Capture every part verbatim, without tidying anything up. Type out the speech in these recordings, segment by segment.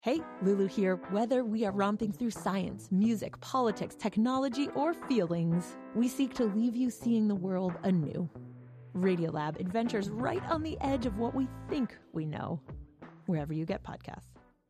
Hey, Lulu here. Whether we are romping through science, music, politics, technology, or feelings, we seek to leave you seeing the world anew. Radiolab adventures right on the edge of what we think we know, wherever you get podcasts.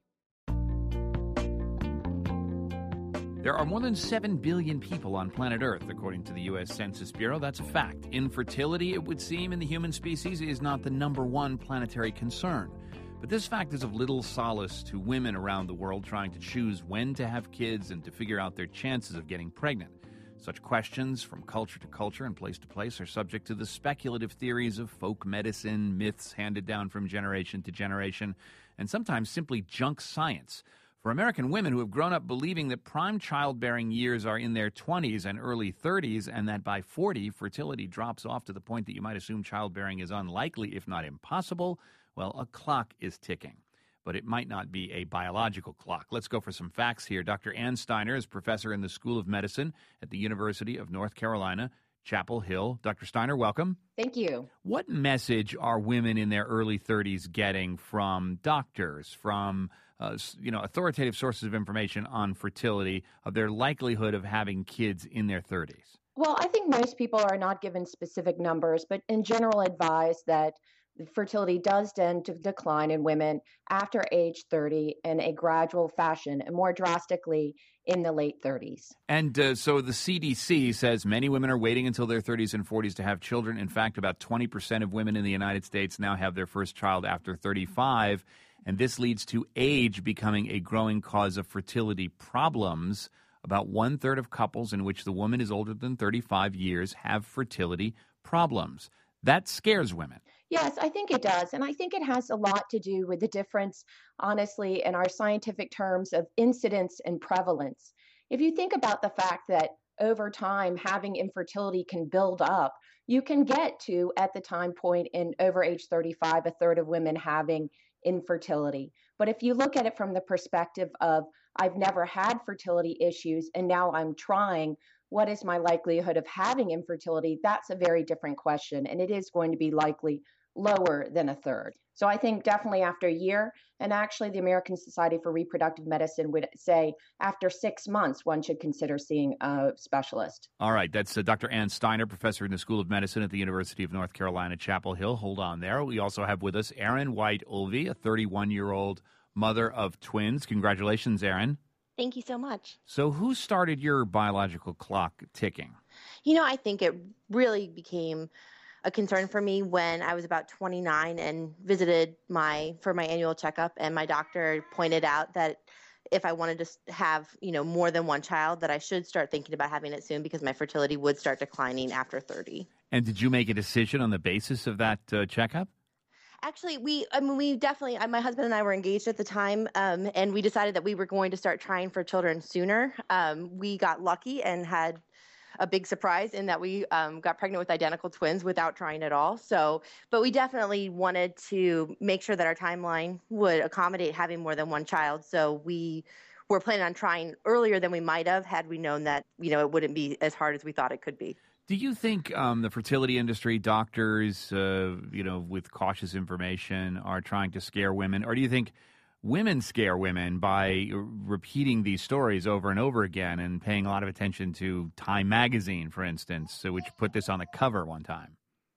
There are more than seven billion people on planet Earth, according to the U S Census Bureau. That's a fact. Infertility, it would seem, in the human species is not the number one planetary concern. But this fact is of little solace to women around the world trying to choose when to have kids and to figure out their chances of getting pregnant. Such questions, from culture to culture and place to place, are subject to the speculative theories of folk medicine, myths handed down from generation to generation, and sometimes simply junk science. For American women who have grown up believing that prime childbearing years are in their twenties and early thirties, and that by forty, fertility drops off to the point that you might assume childbearing is unlikely, if not impossible, well, a clock is ticking. But it might not be a biological clock. Let's go for some facts here. Doctor Ann Steiner is professor in the School of Medicine at the University of North Carolina, Chapel Hill. Doctor Steiner, welcome. Thank you. What message are women in their early thirties getting from doctors, from uh, you know, authoritative sources of information on fertility, of their likelihood of having kids in their thirties? Well, I think most people are not given specific numbers, but in general advise that fertility does tend to decline in women after age thirty in a gradual fashion, and more drastically in the late thirties. And uh, so the C D C says many women are waiting until their thirties and forties to have children. In fact, about twenty percent of women in the United States now have their first child after thirty-five, and this leads to age becoming a growing cause of fertility problems. About one-third of couples in which the woman is older than thirty-five years have fertility problems. That scares women. Yes, I think it does. And I think it has a lot to do with the difference, honestly, in our scientific terms of incidence and prevalence. If you think about the fact that over time, having infertility can build up, you can get to, at the time point in over age thirty-five, a third of women having infertility. But if you look at it from the perspective of, I've never had fertility issues and now I'm trying, what is my likelihood of having infertility? That's a very different question. And it is going to be likely lower than a third. So I think definitely after a year, and actually the American Society for Reproductive Medicine would say after six months, one should consider seeing a specialist. All right. That's uh, Doctor Ann Steiner, professor in the School of Medicine at the University of North Carolina, Chapel Hill. Hold on there. We also have with us Erin White-Ulvey, a thirty-one-year-old mother of twins. Congratulations, Erin. Thank you so much. So who started your biological clock ticking? You know, I think it really became a concern for me when I was about twenty-nine and visited my for my annual checkup, and my doctor pointed out that if I wanted to have, you know, more than one child, that I should start thinking about having it soon because my fertility would start declining after thirty. And did you make a decision on the basis of that uh, checkup? Actually, we, I mean, we definitely, my husband and I were engaged at the time, um, and we decided that we were going to start trying for children sooner. Um, we got lucky and had a big surprise in that we um, got pregnant with identical twins without trying at all. So, but we definitely wanted to make sure that our timeline would accommodate having more than one child. So we were planning on trying earlier than we might have had we known that, you know, it wouldn't be as hard as we thought it could be. Do you think um, the fertility industry, doctors, uh, you know, with cautious information are trying to scare women? Or do you think women scare women by repeating these stories over and over again and paying a lot of attention to Time Magazine, for instance, which put this on the cover one time?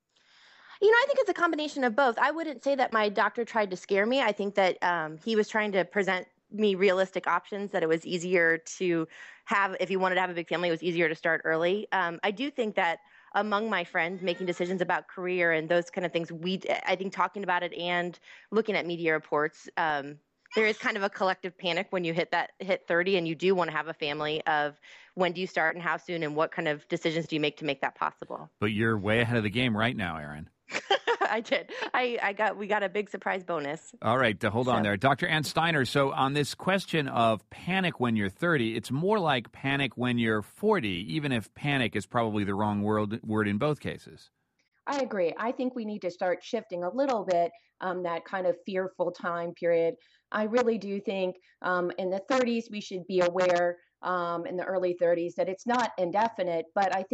You know, I think it's a combination of both. I wouldn't say that my doctor tried to scare me. I think that um, he was trying to present me realistic options, that it was easier to have, if you wanted to have a big family, it was easier to start early. Um, I do think that among my friends making decisions about career and those kind of things, we, I think talking about it and looking at media reports, um, there is kind of a collective panic when you hit that hit thirty and you do want to have a family of when do you start and how soon and what kind of decisions do you make to make that possible. But you're way ahead of the game right now, Erin. I did. I, I got, we got a big surprise bonus. All right. Uh, hold so. on there. Doctor Ann Steiner, so on this question of panic when you're thirty, it's more like panic when you're forty, even if panic is probably the wrong word, word in both cases. I agree. I think we need to start shifting a little bit um, that kind of fearful time period. I really do think um, in the thirties, we should be aware um, in the early thirties that it's not indefinite, but I think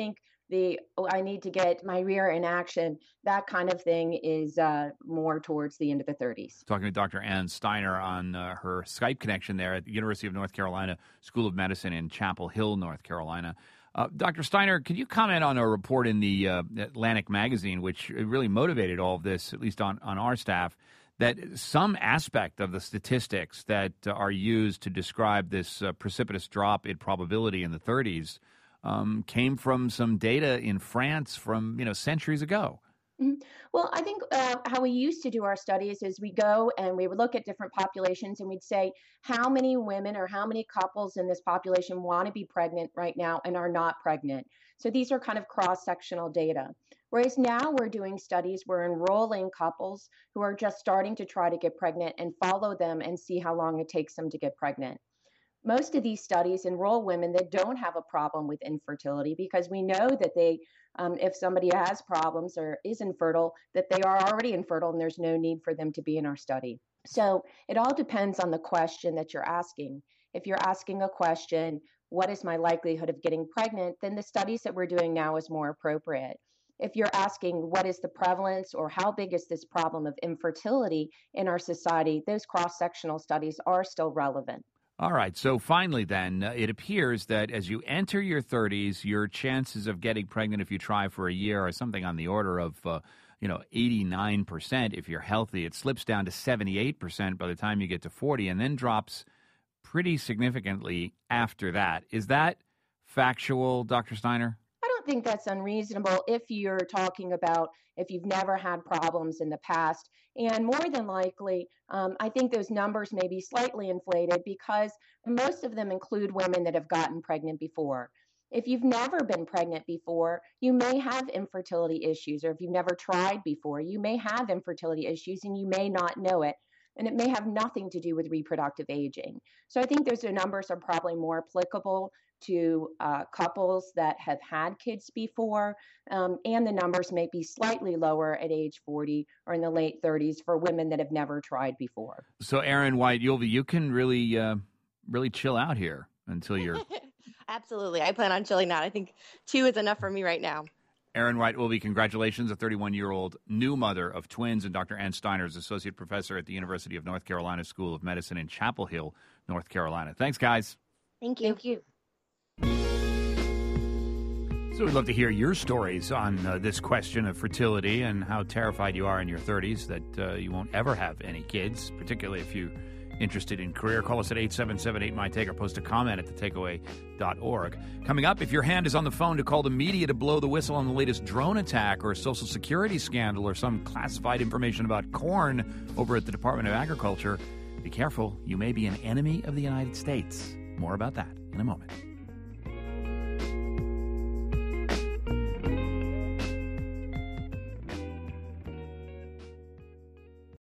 the, oh, I need to get my rear in action, that kind of thing is uh, more towards the end of the thirties. Talking to Doctor Ann Steiner on uh, her Skype connection there at the University of North Carolina School of Medicine in Chapel Hill, North Carolina. Uh, Doctor Steiner, could you comment on a report in the uh, Atlantic magazine, which really motivated all of this, at least on, on our staff, that some aspect of the statistics that uh, are used to describe this uh, precipitous drop in probability in the thirties um, came from some data in France from, you know, centuries ago? Mm-hmm. Well, I think uh, how we used to do our studies is we go and we would look at different populations and we'd say how many women or how many couples in this population want to be pregnant right now and are not pregnant. So these are kind of cross-sectional data. Whereas now we're doing studies, we're enrolling couples who are just starting to try to get pregnant and follow them and see how long it takes them to get pregnant. Most of these studies enroll women that don't have a problem with infertility because we know that they, um, if somebody has problems or is infertile, that they are already infertile and there's no need for them to be in our study. So it all depends on the question that you're asking. If you're asking a question, what is my likelihood of getting pregnant, then the studies that we're doing now is more appropriate. If you're asking what is the prevalence or how big is this problem of infertility in our society, those cross-sectional studies are still relevant. All right. So finally, then, uh, it appears that as you enter your thirties, your chances of getting pregnant if you try for a year are something on the order of, uh, you know, eighty-nine percent if you're healthy. It slips down to seventy-eight percent by the time you get to forty and then drops pretty significantly after that. Is that factual, Doctor Steiner? I don't think that's unreasonable if you're talking about if you've never had problems in the past. And more than likely, um, I think those numbers may be slightly inflated because most of them include women that have gotten pregnant before. If you've never been pregnant before, you may have infertility issues, or if you've never tried before, you may have infertility issues and you may not know it. And it may have nothing to do with reproductive aging. So I think those numbers are probably more applicable to uh, couples that have had kids before, um, and the numbers may be slightly lower at age forty or in the late thirties for women that have never tried before. So, Erin White-Yulvey, you can really, uh, really chill out here until you're... Absolutely. I plan on chilling out. I think two is enough for me right now. Erin White-Yulvey, congratulations, a thirty-one-year-old new mother of twins, and Doctor Ann Steiner is Associate Professor at the University of North Carolina School of Medicine in Chapel Hill, North Carolina. Thanks, guys. Thank you. Thank you. So we'd love to hear your stories on uh, this question of fertility and how terrified you are in your thirties that uh, you won't ever have any kids, particularly if you're interested in career. Call us at eight seven seven eight, M Y T A K E or post a comment at the takeaway dot org. Coming up, if your hand is on the phone to call the media to blow the whistle on the latest drone attack or Social Security scandal or some classified information about corn over at the Department of Agriculture, be careful. You may be an enemy of the United States. More about that in a moment.